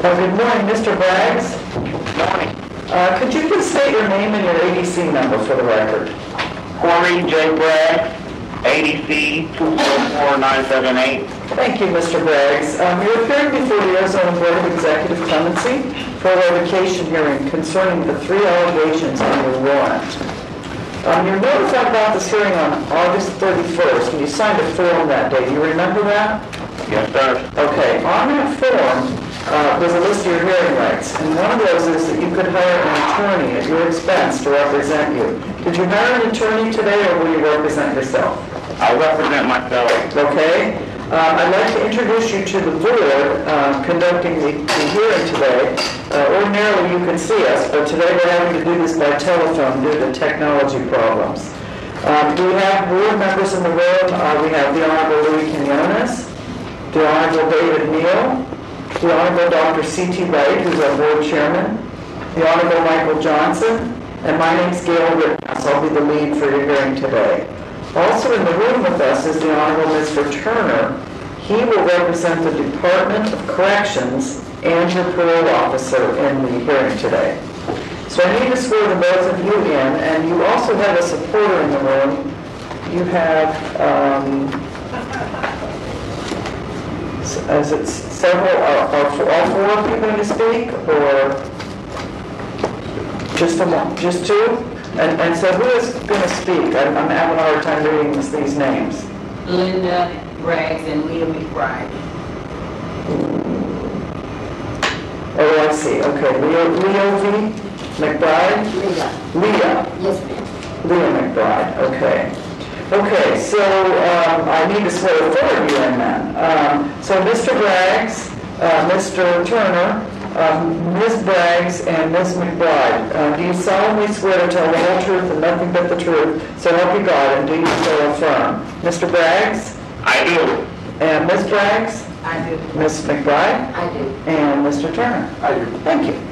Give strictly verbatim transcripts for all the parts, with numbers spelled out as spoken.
Uh, good morning, Mister Braggs. Good morning. Uh, could you please state your name and your A D C number for the record? Corey J. Braggs, A D C two four four nine seven eight. Thank you, Mister Braggs. Um, you're appearing before the Arizona Board of Executive Clemency for a revocation hearing concerning the three allegations on your warrant. Um, you're notified about this hearing on August thirty-first, and you signed a form that day. Do you remember that? Yes, sir. Okay. On that form uh, was a list of your hearing rights, and one of those is that you could hire an attorney at your expense to represent you. Did you hire an attorney today, or will you represent yourself? I represent myself. Okay. Uh, I'd like to introduce you to the board uh, conducting the, the hearing today. Uh, ordinarily, you can see us, but today we're having to do this by telephone due to technology problems. Um, we have board members in the room. Uh, we have the Honorable Louis Quinones, the Honorable David Neal, the Honorable Doctor C T Wright, who's our board chairman, the Honorable Michael Johnson, and my name's Gail Rittenhouse. I'll be the lead for your hearing today. Also in the room with us is the Honorable Mister Turner. He will represent the Department of Corrections and your parole officer in the hearing today. So I need to swear the both of you in, and you also have a supporter in the room. You have, um, is it several, are, are all four of you going to speak, or just one, just two? And, and so who is going to speak? I'm, I'm having a hard time reading this, these names. Linda Braggs and Leah McBride. Oh, I see. Okay. Leo, Leo V. McBride? Leah. Leah. Yes, ma'am. Leah McBride. Okay. Okay, so um, I need to swear the four of you in then. Um, so Mister Braggs, uh, Mister Turner, Um, Miz Braggs, and Miz McBride, uh, do you solemnly swear to tell the whole truth and nothing but the truth, so help you God, and do you so affirm? Mister Braggs? I do. And Miz Braggs? I do. Miz McBride? I do. And Mister Turner? I do. Thank you.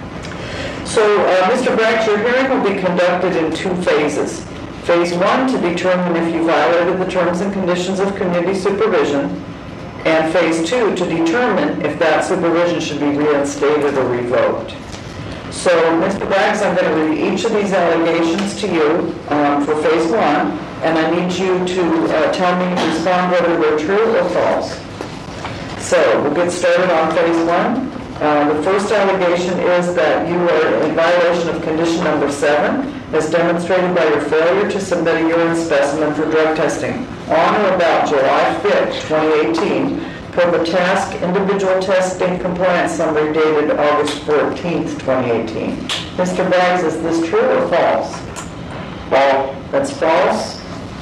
So, uh, Mister Braggs, your hearing will be conducted in two phases. Phase one, to determine if you violated the terms and conditions of community supervision, and phase two, to determine if that supervision should be reinstated or revoked. So, Mister Braggs, I'm going to read each of these allegations to you um, for phase one, and I need you to uh, tell me, respond whether they're true or false. So, we'll get started on phase one. Uh, the first allegation is that you are in violation of condition number seven, as demonstrated by your failure to submit a urine specimen for drug testing on or about July fifth, twenty eighteen, per the task individual testing compliance summary dated August fourteenth, twenty eighteen. Mister Braggs, is this true or false? False. That's false.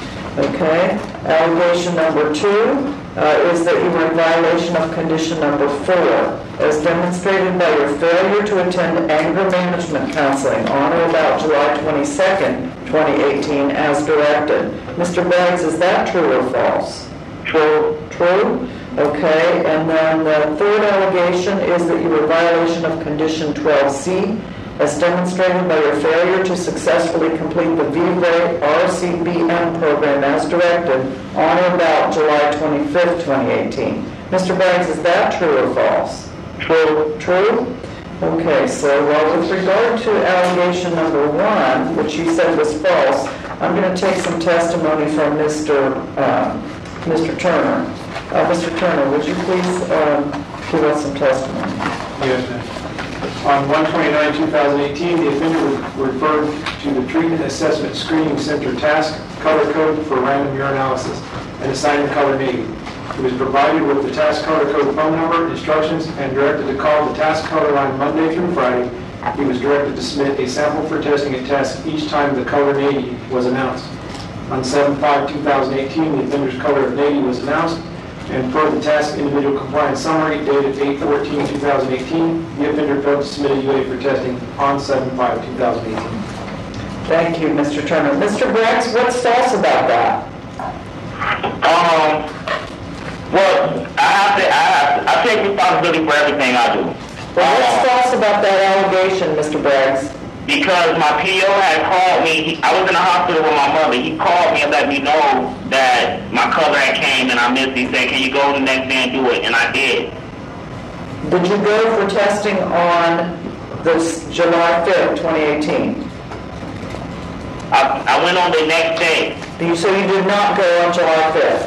Okay. Allegation number two uh, is that you were in violation of condition number four, as demonstrated by your failure to attend anger management counseling on or about July twenty-second, twenty eighteen, as directed. Mister Braggs, is that true or false? True. True. Okay. And then the third allegation is that you were in violation of condition twelve C, as demonstrated by your failure to successfully complete the V-Ray R C B M program as directed on or about July twenty-fifth, twenty eighteen. Mister Braggs, is that true or false? True. True? Okay, so well, with regard to allegation number one, which you said was false, I'm going to take some testimony from Mister Um, Mister Turner. Uh, Mister Turner, would you please um, give us some testimony? Yes, ma'am. On one twenty-nine two thousand eighteen, the offender was referred to the Treatment Assessment Screening Center task color code for random urinalysis and assigned the color navy. He was provided with the task color code phone number, instructions, and directed to call the task color line Monday through Friday. He was directed to submit a sample for testing at task each time the color navy was announced. On seven five two thousand eighteen, the offender's color of navy was announced, and per the task individual compliance summary dated eight fourteen two thousand eighteen, the offender failed to submit a U A for testing on seven five two thousand eighteen. Thank you, Mister Turner. Mister Braggs, what's false about that? Um, well, I have to, I have to, I take responsibility for everything I do. Well, what's Um, false about that allegation, Mister Braggs? Because my P O had called me, he, I was in the hospital with my mother. He called me and let me know that my color had came and I missed it. He said, can you go the next day and do it? And I did. Did you go for testing on this July fifth, twenty eighteen? I, I went on the next day. You, so you did not go on July fifth?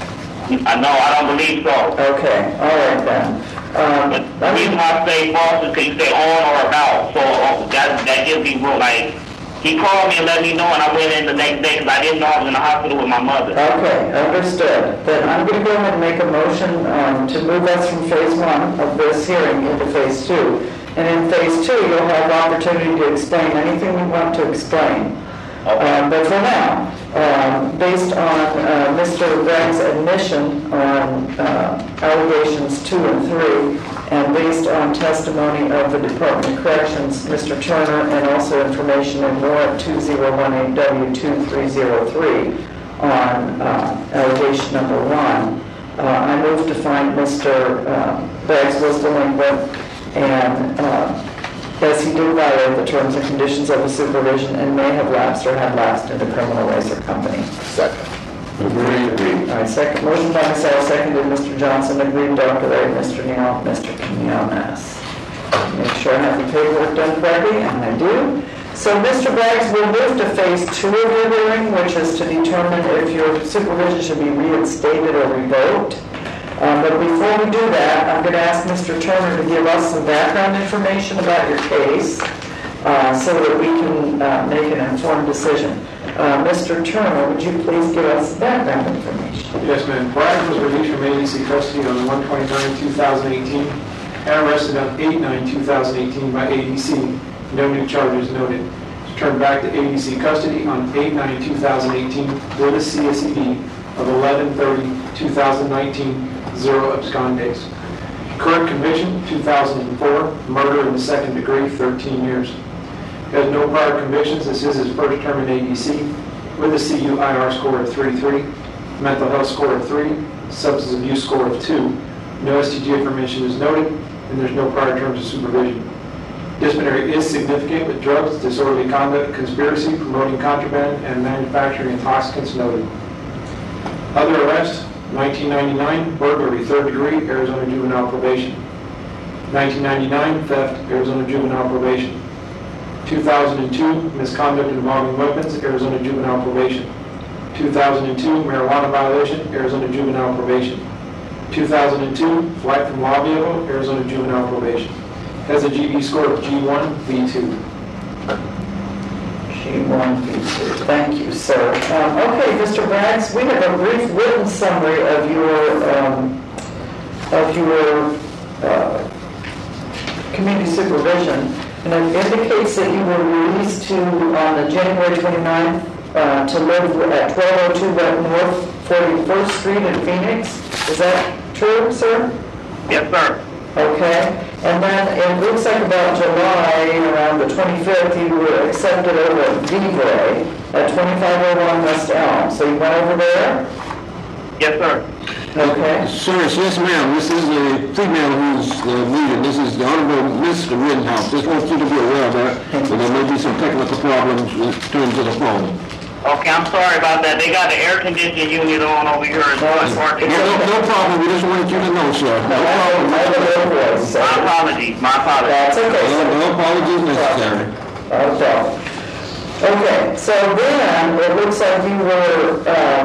I know, I don't believe so. Okay, all right then. Um, But the I reason mean, I say false is because you say on or about, so uh, that, that gives me real, like, he called me and let me know, and I went in the next day because I didn't know I was in the hospital with my mother. okay, understood. Then I'm going to go ahead and make a motion um, to move us from phase one of this hearing into phase two. And in phase two, you'll have opportunity to explain anything you want to explain. Um, but for now, um, based on uh, Mister Bragg's admission on uh, allegations two and three, and based on testimony of the Department of Corrections, Mister Turner, and also information in warrant two zero one eight W two three zero three on uh, allegation number one, uh, I move to find Mister Uh, Braggs was delinquent and uh, as he did violate the terms and conditions of the supervision and may have lapsed or had lapsed into criminal race or company. Second. Agreed. All right, second, motion by myself, seconded Mister Johnson, agreed, Doctor Ray, Mister Neal, Mister Quinones. Make sure I have the paperwork done correctly, and I do. So Mister Braggs will move to phase two of your hearing, which is to determine if your supervision should be reinstated or revoked. Um, but before we do that, I'm going to ask Mister Turner to give us some background information about your case uh, so that we can uh, make an informed decision. Uh, Mister Turner, would you please give us background information? Yes, ma'am. Bragg was released from agency custody on one twenty-nine two thousand eighteen and arrested on eight nine two thousand eighteen by A D C. No new charges noted. Returned back to A D C custody on eight nine two thousand eighteen with a C S E D of eleven thirty two thousand nineteen, zero abscond days. Current conviction, two thousand four, murder in the second degree, thirteen years. He has no prior convictions. This is his first term in A D C with a C U I R score of three three, mental health score of three, substance abuse score of two. No S T G information is noted, and there's no prior terms of supervision. Disciplinary is significant with drugs, disorderly conduct, conspiracy, promoting contraband, and manufacturing intoxicants noted. Other arrests, nineteen ninety-nine, burglary, third degree, Arizona juvenile probation. nineteen ninety-nine, theft, Arizona juvenile probation. two thousand two, misconduct involving weapons, Arizona juvenile probation. two thousand two, marijuana violation, Arizona juvenile probation. two thousand two, flight from law vehicle, Arizona juvenile probation. Has a G B score of G one, V two. G one, V two. Thank you, sir. Um, okay, Mister Braggs, we have a brief written summary of your um, of your uh, community supervision, and it indicates that you were released to on the January twenty-ninth uh, to live at twelve oh two North forty-first Street in Phoenix. Is that true, sir? Yes, sir. Okay, and then it looks like about July, around the twenty-fifth, you were accepted over at Vivray at twenty-five oh one West Elm. So you went over there? Yes, sir. Okay. Sir, yes, ma'am. This is the female who's the leader. This is the Honorable Mister Rittenhouse. Just want you to be aware of that. So there may be some technical problems in terms of the phone. Okay, I'm sorry about that. They got the air conditioning unit on over here as well. No, no, no problem. We just wanted you to know, sir. No I problem. have a little voice, so- My apologies, my apologies. That's okay, No, sir. no apologies necessary. Okay. Okay, so then it looks like you were um,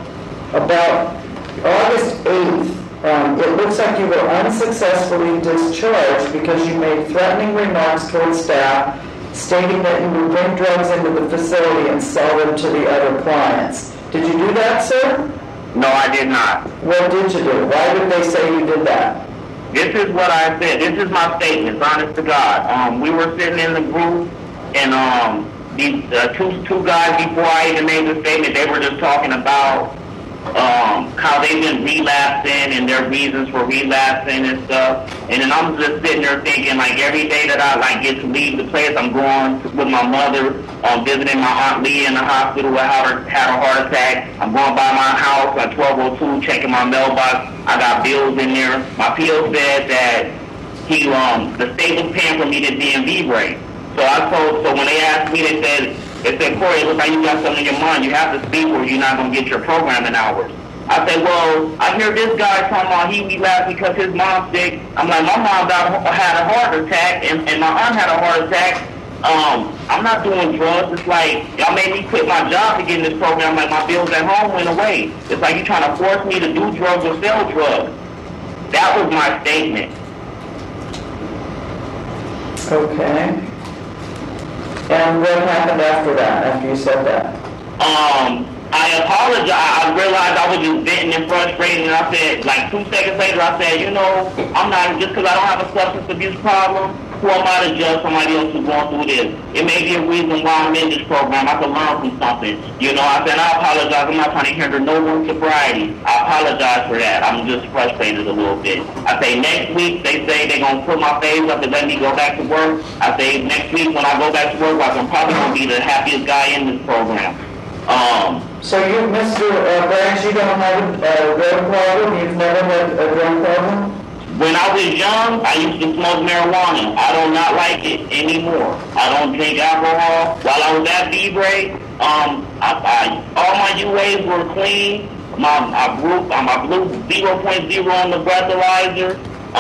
about August eighth. Um, it looks like you were unsuccessfully discharged because you made threatening remarks towards staff, stating that you would bring drugs into the facility and sell them to the other clients. Did you do that, sir? No, I did not. What did you do? Why did they say you did that? This is what I said. This is my statement, honest to God. Um, we were sitting in the group, and um, these uh, two two guys before I even made the statement, they were just talking about um, how they've been relapsing and their reasons for relapsing and stuff. And then I'm just sitting there thinking, like, every day that I like get to leave the place, I'm going with my mother, um, visiting my Aunt Leah in the hospital who had her, had a heart attack. I'm going by my house at twelve oh two, checking my mailbox. I got bills in there. My P O said that he, um, the state was paying for me to D M V break. So I told, so when they asked me, they said, they said, Corey, it looks like you got something in your mind. You have to speak or you're not going to get your programming hours. I said, well, I hear this guy talking about he be laughing because his mom's sick. I'm like, my mom got, had a heart attack, and, and my aunt had a heart attack. Um, I'm not doing drugs. It's like, y'all made me quit my job to get in this program. Like, my bills at home went away. It's like you trying to force me to do drugs or sell drugs. That was my statement. Okay. And what happened after that, after you said that? Um, I apologize. I realized I was just venting and frustrated, and I said, like two seconds later, I said, you know, I'm not, just because I don't have a substance abuse problem, who am I to judge somebody else who's going through this? It may be a reason why I'm in this program. I can learn from something. You know, I said, I apologize. I'm not trying to hinder no one's sobriety. I apologize for that. I'm just frustrated a little bit. I say next week, they say they're going to put my face up and let me go back to work. I say next week when I go back to work, I'm probably going to be the happiest guy in this program. Um, So you, Mister Uh, Branch, you don't have a drug problem? You've never had a drug problem? When I was young, I used to smoke marijuana. I do not like it anymore. I don't drink alcohol. While I was at B-Bray, um, I, I, all my U As were clean. My, I blew, I blew zero point zero on the breathalyzer.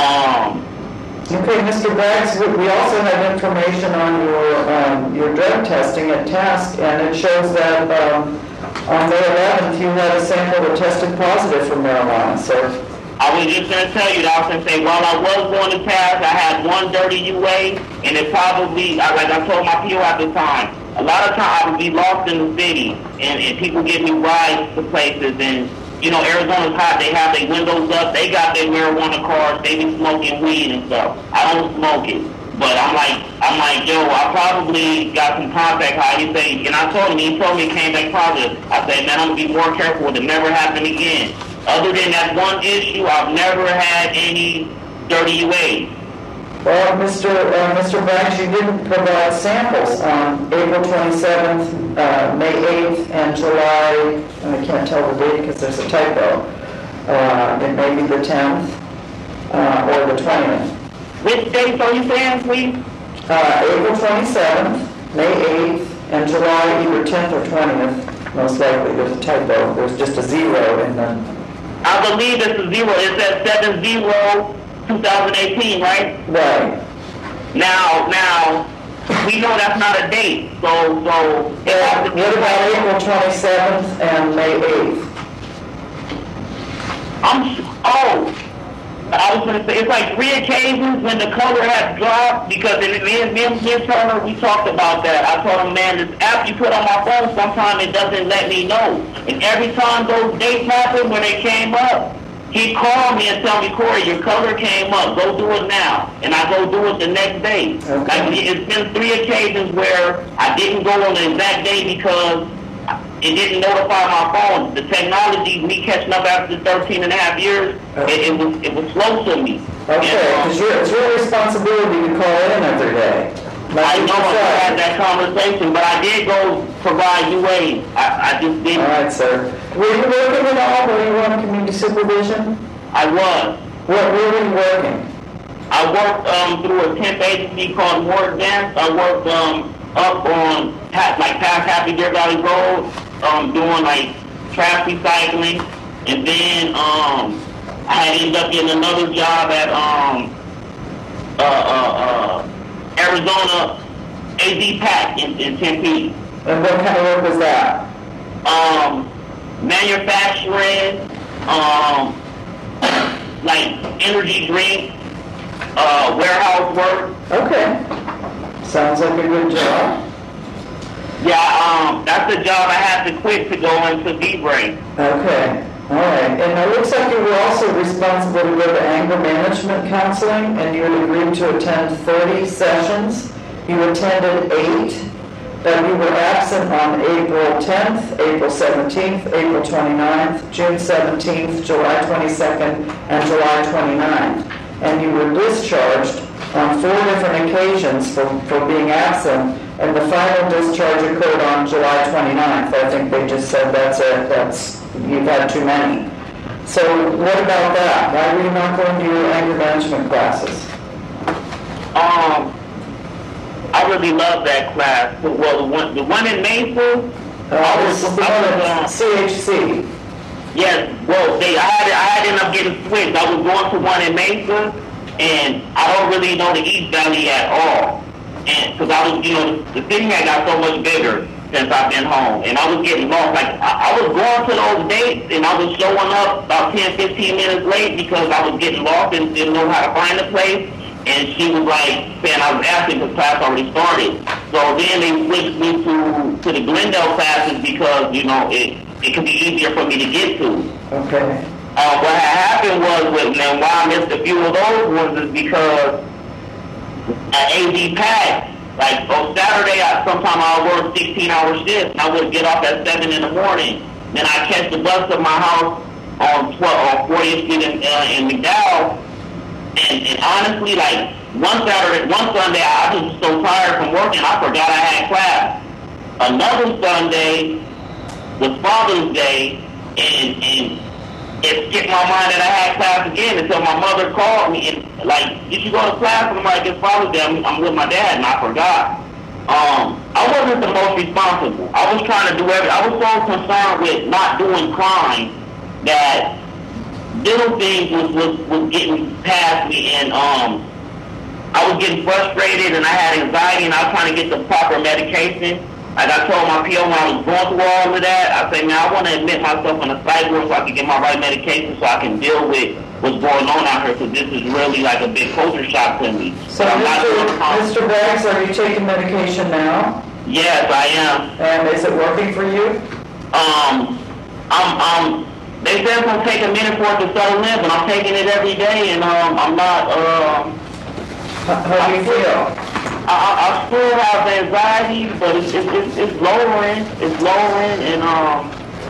Um, Okay, Mister Braggs, we we also have information on your um, your drug testing at Task, and it shows that um, on May eleventh you had a sample that tested positive for marijuana. So I was just going to tell you that I was going to say, while I was going to Task, I had one dirty U A, and it probably, I- like I told my P O at the time, a lot of times I would be lost in the city, and, and people give me rides to places, and you know, Arizona's hot, they have their windows up, they got their marijuana cards, they be smoking weed and stuff. I don't smoke it. But I'm like, I'm like, yo, I probably got some contact high. He said, and I told him, he told me it came back positive. I said, man, I'm going to be more careful to never happen again. Other than that one issue, I've never had any dirty U As. well, Mister Uh, Mister Braggs, you didn't provide samples on April twenty-seventh, uh, May eighth, and July, and I can't tell the date because there's a typo. Uh, it may be the tenth uh, or the twentieth. Which dates are you saying, please? Uh, April twenty-seventh, May eighth, and July either tenth or twentieth, most likely. There's a typo. There's just a zero in the... I believe it's a zero. It says seven zero twenty eighteen, right? Right. Now, now, we know that's not a date, so, so... it has to be- What about April twenty-seventh and May eighth? I'm, oh, I was gonna say, it's like three occasions when the color has dropped, because in me and me and me and Turner, we talked about that. I told him, man, this app you put on my phone, sometimes it doesn't let me know. And every time those dates happen, when they came up, he called me and tell me, Corey, your color came up, go do it now. And I go do it the next day. Okay. Like, it's been three occasions where I didn't go on the exact day because it didn't notify my phone. The technology, me catching up after thirteen and a half years, it, it was it was slow to me. Okay, And, um, because it's your responsibility to call in every day. Like I you know I said. had that conversation, but I did go provide U A. I, I just All didn't. right, sir. Were you working at all when you were on community supervision? I was. Where, where were you working? I worked um, through a temp agency called More Dance. I worked um, up on pa- like past Happy Deer Valley Road, um, doing like trash recycling, and then um, I had ended up getting another job at um, uh, uh, uh, Arizona A Z Pack in, in Tempe. And what kind of work was that? Um, manufacturing, um, like energy drink, uh, warehouse work. Okay. Sounds like a good job. Yeah, um, that's the job I had to quit to go into B-Brain. Okay. All right. And it looks like you were also responsible to go to anger management counseling, and you had agreed to attend thirty sessions. You attended eight, but you were absent on April tenth, April seventeenth, April twenty-ninth, June seventeenth, July twenty-second, and July twenty-ninth. And you were discharged on four different occasions for, for being absent, and the final discharge occurred on July twenty-ninth. I think they just said, that's it, that's, you've had too many. So what about that? Why were you not going to your anger management classes? Um, I really love that class. Well, the one, the one in Maple, Uh, I this was, is the I one was, at uh, C H C. Yes, well, they, I had, I had ended up getting switched. I was going to one in Mesa, and I don't really know the East Valley at all. And, cause I was, you know, the city had got so much bigger since I've been home, and I was getting lost. Like, I, I was going to those dates, and I was showing up about ten, fifteen minutes late because I was getting lost and didn't know how to find the place. And she was like, saying I was asking because class already started. So then they switched me to, to the Glendale classes because, you know, it, it could be easier for me to get to. Okay. Uh, what had happened was, with, and why I missed a few of those was is because at A D PAC, like on Saturday, I, sometime I would work sixteen hour shifts, and I would get off at seven in the morning. Then I catch the bus to my house on fortieth Street in, uh, in McDowell. And, and honestly, like one Saturday, one Sunday, I was so tired from working, I forgot I had class. Another Sunday was Father's Day, and and it skipped my mind that I had class again until my mother called me and like, did you go to class? And I'm like, it's Father's Day. I'm, I'm with my dad, and I forgot. Um, I wasn't the most responsible. I was trying to do everything. I was so concerned with not doing crime that little things was, was, was getting past me, and um, I was getting frustrated, and I had anxiety, and I was trying to get the proper medication. Like I told my P O when I was going through all of that, I said, man, I want to admit myself in a psych ward so I can get my right medication so I can deal with what's going on out here, because this is really like a big culture shock to me. So, I'm not doing Mister crime. Mister Braggs, are you taking medication now? Yes, I am. And is it working for you? Um, I'm, um, they said it's going to take a minute for it to settle in, but I'm taking it every day, and um, I'm not, um... How, how do you feel? I, I still have anxiety, but it's, it's, it's, it's lowering, it's lowering, and um,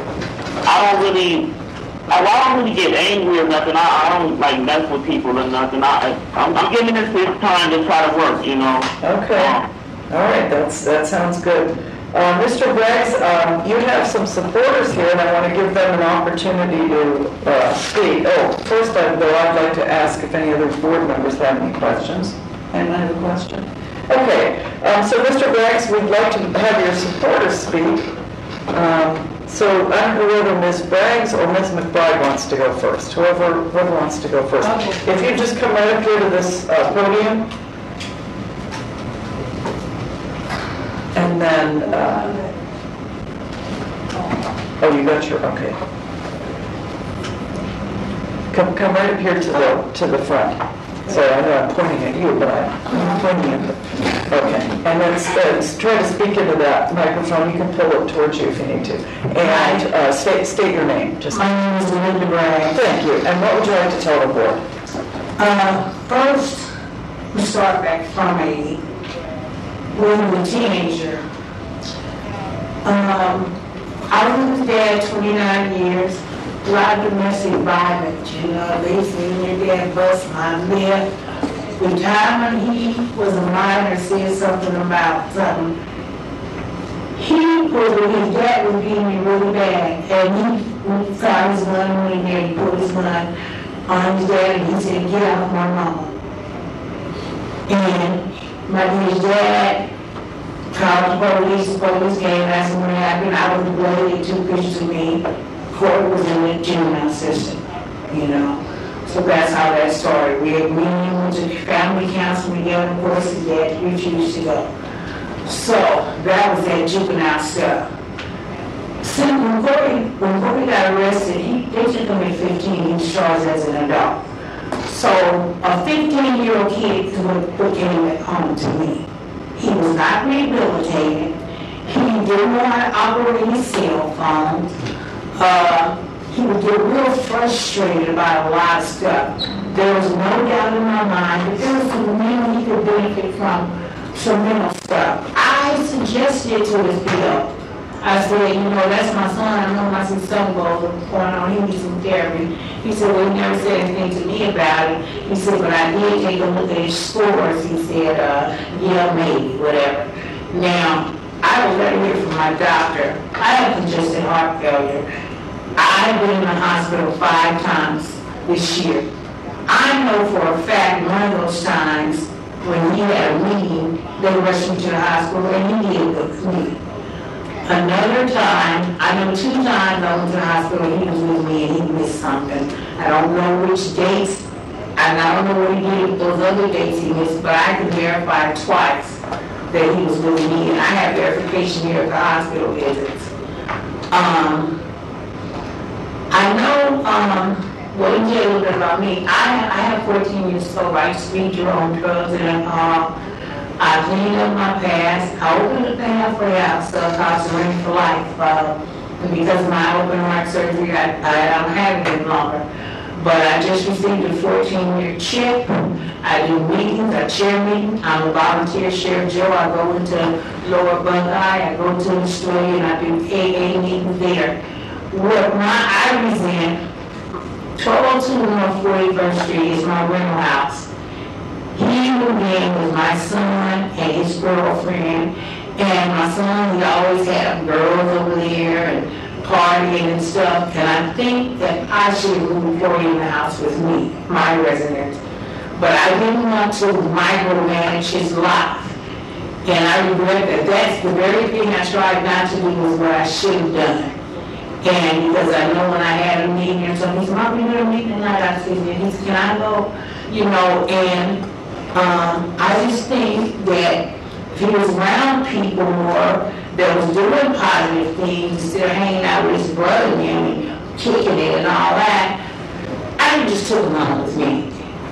I don't really, I, well, I don't really get angry or nothing. I, I don't like mess with people or nothing. I, I'm, I'm giving this this time to try to work, you know. Okay. Um, All right, that's, that sounds good. Uh, Mister Braggs, um, you have some supporters here, and I want to give them an opportunity to uh, speak. Oh, first, I, though, I'd like to ask if any other board members have any questions. And I have a question. Okay, um, so Mister Braggs, we'd like to have your supporters speak. Um, so I don't know whether Miz Braggs or Miz McBride wants to go first. Whoever, whoever wants to go first. Okay. If you just come right up here to this uh, podium. And then, uh, oh, you got your, okay. Come, come right up here to the, to the front. Sorry, I know I'm pointing at you, but I'm pointing at the, okay. And then uh, try to speak into that microphone. You can pull it towards you if you need to. And uh, state, state your name. Just. My name is Linda Bragg. Thank you. And what would you like to tell the board? Uh, first, we start back from a, when we were a teenager. Um, I was with dad twenty-nine years. A lot of domestic violence, you know, they seen your dad bust my lip. The time when he was a minor, said something about something. He was, his dad was beating me really bad, and he found his gun when he he put his gun on his dad, and he said, get out of my mama. And my his dad called the police, the police came, asked him what happened. I was bloody, they took pictures of me. Court was in the juvenile system, you know. So that's how that started. We, we went to family counseling together, of course, his dad refused to go. So that was that juvenile stuff. So when Corey, when Corey got arrested, he, they took him at fifteen, he was charged as an adult. So a fifteen-year-old kid is what, what came at home to me. He was not rehabilitated. He didn't know how to operate his cell phone. Uh, he would get real frustrated about a lot of stuff. There was no doubt in my mind that there was some men he could benefit from some mental stuff. I suggested to his bill. I said, you know, that's my son. I know my son goes going on. He needs some therapy. He said, well, he never said anything to me about it. He said, but I did take a look at his scores. He said, uh, yeah, maybe, whatever. Now, I was ready to hear from my doctor. I have congestive heart failure. I've been in the hospital five times this year. I know for a fact one of those times when he had a meeting, they rushed him to the hospital and he did look at me. Another time, I know two times I went to the hospital, he was with me and he missed something. I don't know which dates, and I don't know what he did with those other dates he missed, but I could verify twice that he was with me, and I have verification here at the hospital visits. Um, I know, um, well, let me tell you a little bit about me. I, I have fourteen years sober. I used to be on drugs and alcohol. I cleaned up my past. I opened up the halfway house, so called Surrender for Life. Uh, and because of my open heart surgery, I, I don't have it any longer. But I just received a fourteen-year chip. I do meetings, I chair meetings. I'm a volunteer Sheriff Joe. I go into Lower Buckeye. I go to Australia and I do A A meetings there. What my I resent, twelve oh two North forty-first Street is my rental house. He moved in with my son and his girlfriend, and my son, he always had girls over there and partying and stuff, and I think that I should have moved Corey in the house with me, my residence. But I didn't want to micromanage his life, and I regret that. That's the very thing I tried not to do was what I should have done. And because I know when I had a meeting or something, he said, "Mom, we had a meeting tonight." I said, "Yeah." He said, "Can I go?" You know, and um, I just think that if he was around people more that was doing positive things, instead of hanging out with his brother and kicking it and all that, I just took him on with me.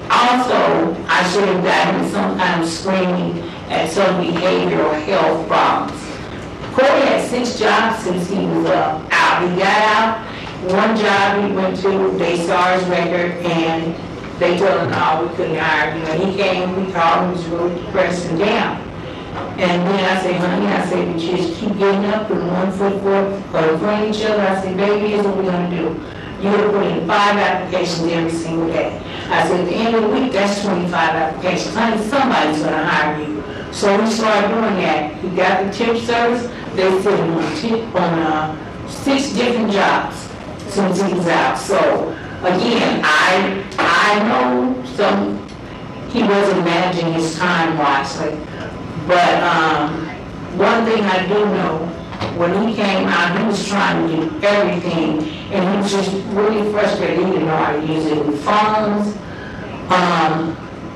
Also, I should have gotten some kind of screening at some behavioral health problems. Corey had six jobs since he was uh, out. He got out. One job he went to, they saw his record, and they told him, "No, we couldn't hire you." And he came, we called him, he was really depressed and down. And then I said, "Honey," I said, "we just keep getting up and one foot forward in front of each other." I said, "Baby, here's what we're going to do. You're going to put in five applications every single day." I said, "At the end of the week, that's twenty-five applications. Honey, somebody's going to hire you." So we started doing that. He got the tip service. They put him on, tip, on uh, six different jobs since he was out. So again, I I know some he wasn't managing his time wisely, but um, one thing I do know, when he came out, he was trying to do everything, and he was just really frustrated. He didn't know how to use it with phones. Um,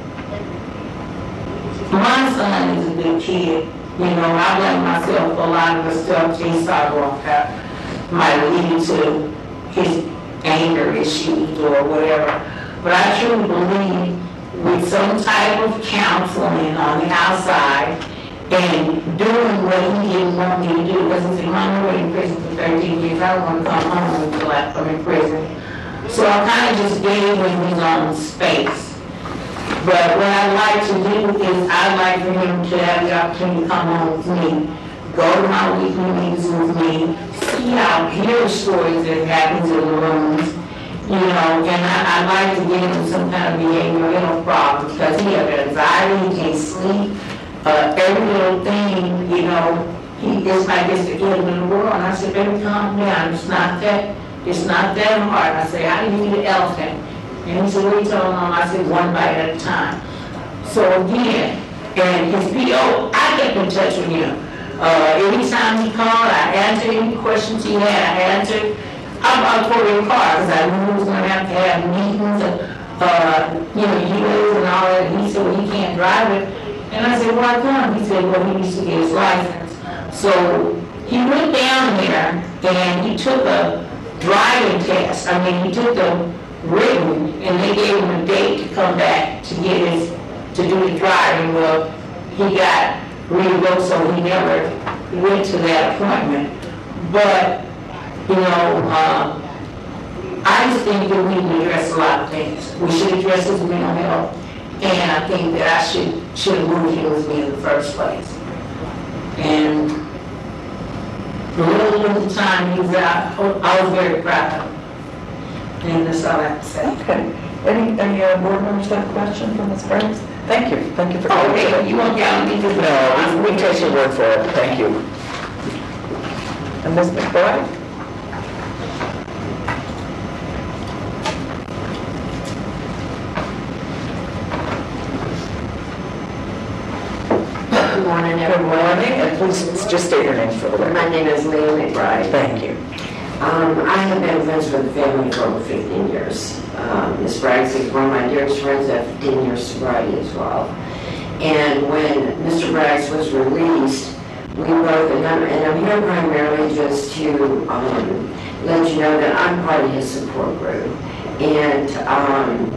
my son is a good kid. You know, I blame myself for a lot of the stuff he saw growing up might lead to his anger issues or whatever. But I truly believe with some type of counseling on the outside and doing what he didn't want me to do, because he said, "Mom, we're in prison for thirteen years. I don't want to come home until I'm in prison." So I kind of just gave him his own space. But what I'd like to do is I'd like for him to have the opportunity to come home with me, go to my weekly meetings with me, see how, hear the stories that happens in the rooms, you know, and I, I'd like to get him some kind of behavioral health problems because he has anxiety, he can't sleep, uh, every little thing, you know, he it's like it's the end of the world. And I said, "Baby, calm down. It's not that, it's not that hard." I said, "How do you eat an elephant?" And he said, "What are you telling Mom?" I said, "One bite at a time." So again, and his P O, I kept in touch with him. Uh, anytime he called, I answered any questions he had. I answered. I bought Corey a car because I knew he was going to have to have meetings and, uh, you know, U As and all that. And he said, "Well, he can't drive it." And I said, "Why come?" He said, "Well, he needs to get his license." So he went down there and he took a driving test. I mean, he took a written, and they gave him a date to come back to get his, to do the driving. Well, he got revoked, so he never went to that appointment. But, you know, uh, I just think that we need to address a lot of things. We should address his mental health, and I think that I should, should have moved him with me in the first place. And the little bit of time he was out, I was very proud of him. And that's all I have to say. Okay. Any, any uh, board members have a question for Miz Briggs? Thank you. Thank you for coming Okay, today. you won't get me to... No, we we take your word for it. Thank you. And Miz McBride? Good morning, Good everyone. morning, and please just state your name for the record. My name is Leah McBride. Thank you. Um, I have been friends with the family for over fifteen years. Um, Miz Braggs is one of my dearest friends. I have fifteen years sobriety as well. And when Mister Braggs was released, we both, and I'm, and I'm here primarily just to um, let you know that I'm part of his support group. And um,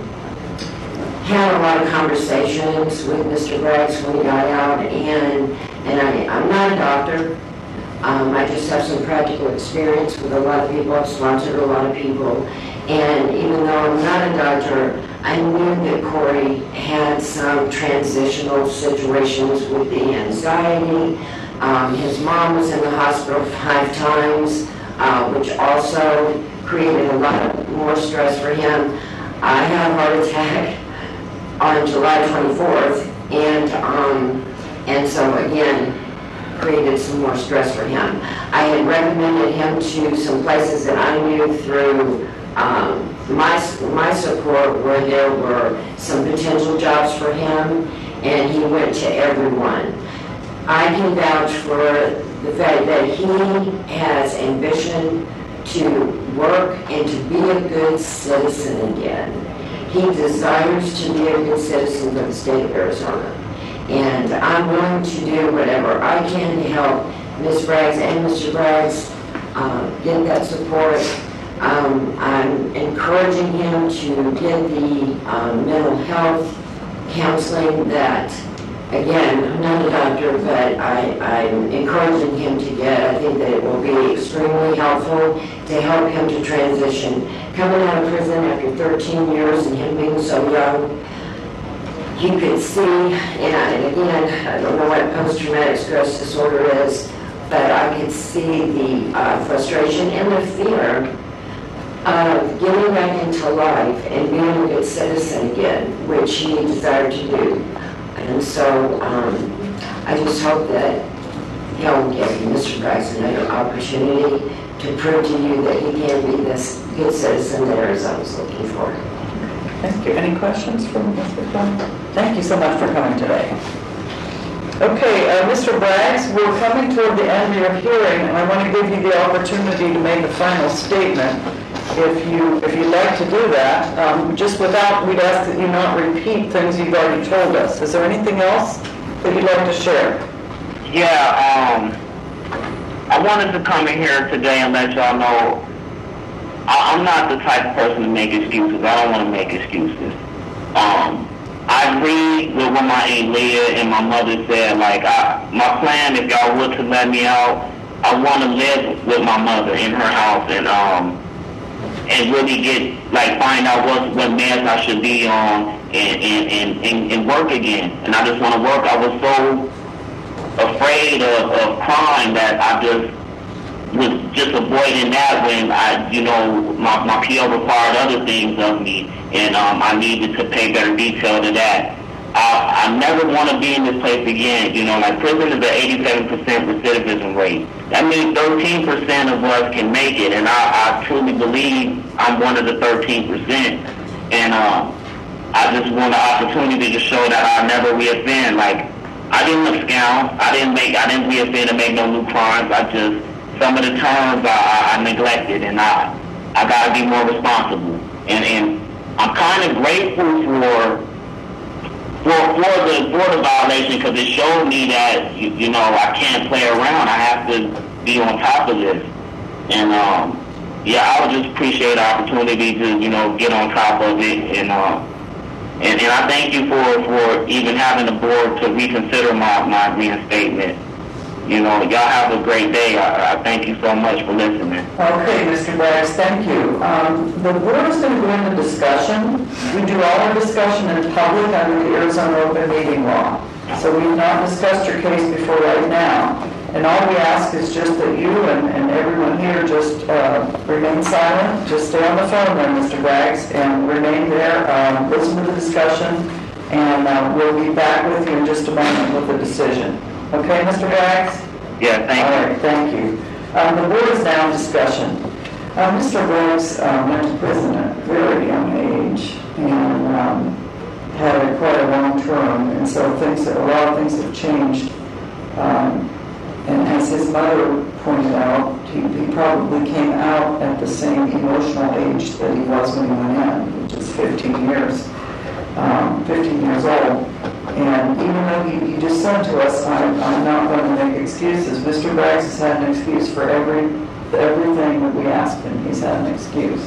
had a lot of conversations with Mister Braggs when he got out, and and I, I'm not a doctor. Um, I just have some practical experience with a lot of people. I've sponsored a lot of people, and even though I'm not a doctor, I knew that Corey had some transitional situations with the anxiety. Um, his mom was in the hospital five times, uh, which also created a lot of more stress for him. I had a heart attack on July twenty-fourth, and um, and so again, created some more stress for him. I had recommended him to some places that I knew through um, my my support where there were some potential jobs for him, and he went to everyone. I can vouch for the fact that he has ambition to work and to be a good citizen again. He desires to be a good citizen of the state of Arizona. And I'm willing to do whatever I can to help Miz Braggs and Mister Braggs uh, get that support. Um, I'm encouraging him to get the um, mental health counseling that, again, I'm not a doctor, but I, I'm encouraging him to get. I think that it will be extremely helpful to help him to transition. Coming out of prison after thirteen years and him being so young, you could see, and, I, and again, I don't know what post-traumatic stress disorder is, but I could see the uh, frustration and the fear of getting back into life and being a good citizen again, which he desired to do. And so um, I just hope that he'll give Mister Braggs another opportunity to prove to you that he can be this good citizen that Arizona's looking for. Thank you. Any questions from Mister Brown? Thank you so much for coming today. Okay, uh, Mister Braggs, we're coming toward the end of your hearing, and I want to give you the opportunity to make a final statement. If you if you'd like to do that, um, just without, we'd ask that you not repeat things you've already told us. Is there anything else that you'd like to share? Yeah, um, I wanted to come in here today and let y'all know I, I'm not the type of person to make excuses. I don't want to make excuses. Um, I agree with what my Aunt Leah and my mother said. Like, I, my plan, if y'all would to let me out, I want to live with my mother in her house and um and really get, like, find out what what meds I should be on and and, and, and, and work again. And I just want to work. I was so afraid of, of crime that I just was just avoiding that when I, you know, my, my P O required other things of me, and um, I needed to pay better detail to that. I, I never want to be in this place again. You know, like, prison is an eighty-seven percent recidivism rate. That means thirteen percent of us can make it, and I, I truly believe I'm one of the thirteen percent. And um, I just want the opportunity to show that I never reoffend. Like, I didn't abscond. I didn't make. I didn't reoffend and make no new crimes. I just, some of the terms I, I neglected, and I I gotta be more responsible. And and I'm kind of grateful for for for the for the violation, because it showed me that you, you know I can't play around. I have to be on top of this. And um yeah, I would just appreciate the opportunity to you know get on top of it. And uh, and and I thank you for for even having the board to reconsider my my reinstatement. You know, y'all have a great day. I, I thank you so much for listening. Okay, Mister Braggs, thank you. Um, the board is going to go into discussion. We do all our discussion in public under the Arizona Open Meeting Law. So we've not discussed your case before right now. And all we ask is just that you and, and everyone here just uh, remain silent. Just stay on the phone there, Mister Braggs, and remain there. Um, listen to the discussion, and uh, we'll be back with you in just a moment with the decision. Okay, Mister Braggs? Yeah, thank All you. right, thank you. Um, the board is now in discussion. Uh, Mister Braggs um, went to prison at a very young age and um, had a, quite a long term, and so things, a lot of things have changed Um, and as his mother pointed out, he, he probably came out at the same emotional age that he was when he went in, which is fifteen years, um, fifteen years old. And even though he, he just said to us, I'm, I'm not going to make excuses, Mister Braggs has had an excuse for every everything that we asked him. He's had an excuse.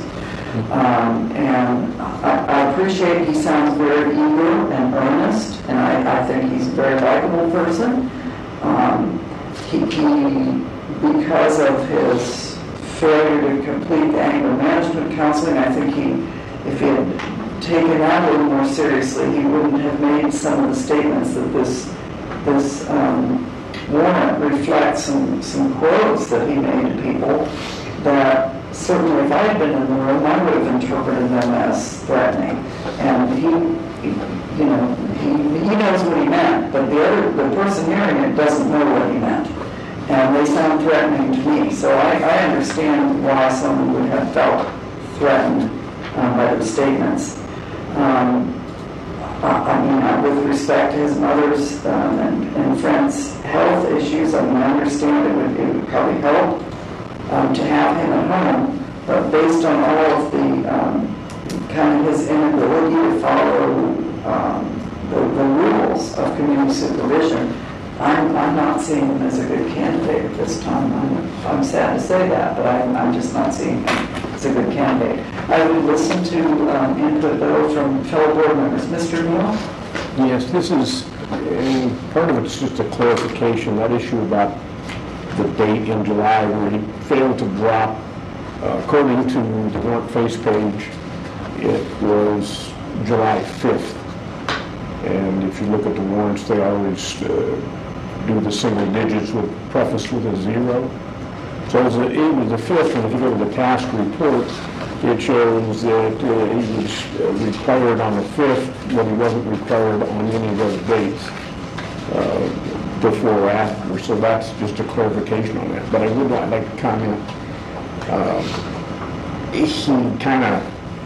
Um, and I, I appreciate he sounds very eager and earnest, and I, I think he's a very likable person. Um, he, he, because of his failure to complete the anger management counseling, I think he, if he had taken that a little more seriously, he wouldn't have made some of the statements that this this um, warrant reflects some, some quotes that he made to people that certainly if I had been in the room, I would have interpreted them as threatening. And he, he you know, he, he knows what he meant, but the other, the person hearing it doesn't know what he meant. And they sound threatening to me. So I, I understand why someone would have felt threatened um, by the statements. Um, I mean, uh, with respect to his mother's um, and, and friends' health issues, I mean, I understand it would, it would probably help um, to have him at home, but based on all of the um, kind of his inability to follow um, the, the rules of community supervision, I'm, I'm not seeing him as a good candidate at this time. I'm, I'm sad to say that, but I'm, I'm just not seeing him as a good candidate. I would listen to um, input, though, from fellow board members. Mister Neal? Yes, this is, and part of it's just a clarification, that issue about the date in July where he failed to drop, uh, according to the warrant face page, it was July fifth. And if you look at the warrants, they always uh, do the single digits with prefaced with a zero. So it was, a, it was the fifth, and if you go to the task report, it shows that uh, he was uh, required on the fifth, but he wasn't required on any of those dates uh, before or after. So that's just a clarification on that. But I would not like to comment. Uh, he kind of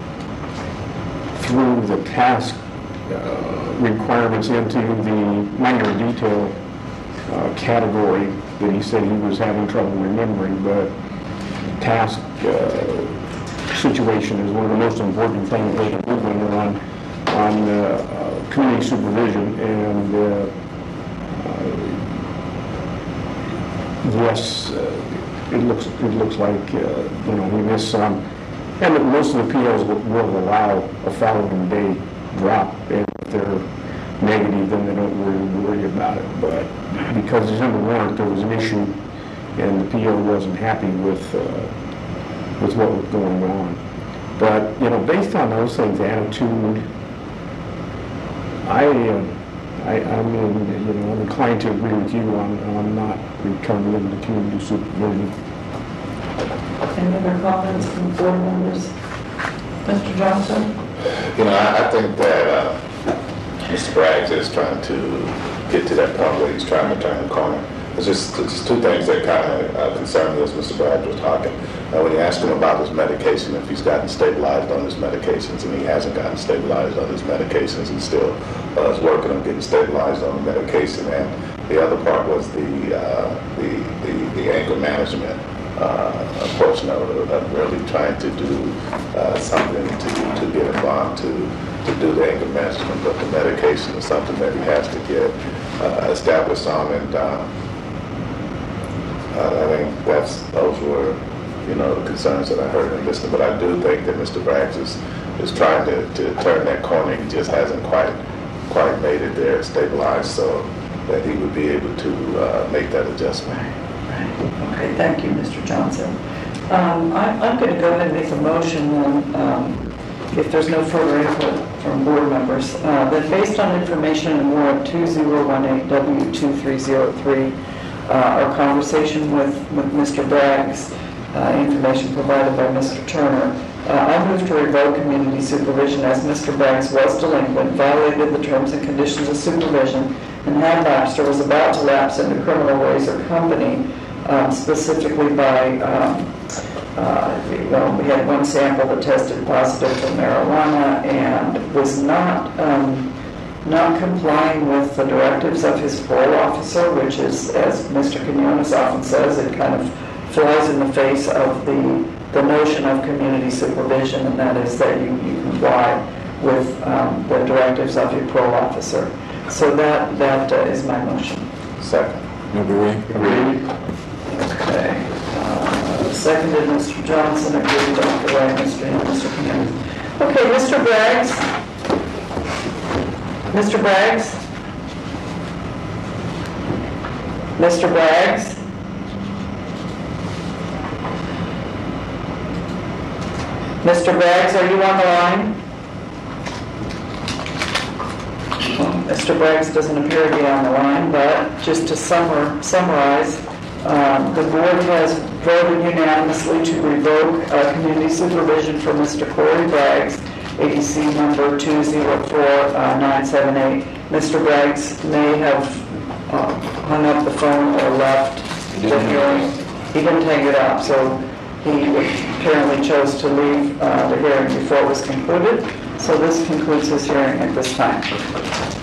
threw the task uh, requirements into the minor detail uh, category that he said he was having trouble remembering, but task uh, situation is one of the most important things they can do when they're on, on uh, uh, community supervision. And uh, uh, yes, uh, it looks it looks like uh, you know he missed some, and most of the P Os will, will allow a following day drop, and if they're negative, then they don't really worry about it. But because it's in the warrant, there was an issue, and the P O wasn't happy with. Uh, with what was going on. But, you know, based on those things, attitude, I, uh, I, I mean, you know, I'm inclined to agree with you on, on not returning into community supervision. Any other comments from board members? Mister Johnson? You know, I, I think that uh, Mister Braggs is trying to get to that point where he's trying to turn the corner. There's just, just two things that kind of uh, concern me as Mister Braggs was talking. Uh, when you ask him about his medication, if he's gotten stabilized on his medications, and he hasn't gotten stabilized on his medications, he still uh, is working on getting stabilized on the medication. And the other part was the uh, the, the, the anger management uh, portion of it, of really trying to do uh, something to, to get involved to, to do the anger management, but the medication is something that he has to get uh, established on. And uh, I think that's those were, you know, the concerns that I heard and listened. But I do think that Mister Braggs is, is trying to, to turn that corner. He just hasn't quite quite made it there, stabilized, so that he would be able to uh, make that adjustment. Right. Okay, thank you, Mister Johnson. Um, I, I'm going to go ahead and make a motion then, um, if there's no further input from board members, uh, that based on information in warrant two zero one eight W two three zero three, uh, our conversation with, with Mister Braggs, uh, information provided by Mister Turner, uh, I move to revoke community supervision as Mister Braggs was delinquent, violated the terms and conditions of supervision, and had lapsed or was about to lapse into criminal ways or company, um, specifically by, um, uh, well, we had one sample that tested positive for marijuana and was not um, not complying with the directives of his parole officer, which is, as Mister Quinones often says, it kind of flies in the face of the, the notion of community supervision, and that is that you, you comply with um, the directives of your parole officer. So that, that uh, is my motion. Second. Agree. Agreed. Okay. Uh, Seconded, Mister Johnson, agreed, Doctor Wright, Mister and Mister Quinones. Okay, Mister Braggs. Mister Braggs? Mister Braggs? Mister Braggs, are you on the line? Well, Mister Braggs doesn't appear to be on the line, but just to summar- summarize, um, the board has voted unanimously to revoke uh, community supervision for Mister Corey Braggs, A D C number two zero four nine seven eight. Mister Braggs may have uh, hung up the phone or left the hearing. He didn't hang it up, so he apparently chose to leave uh, the hearing before it was concluded. So this concludes his hearing at this time.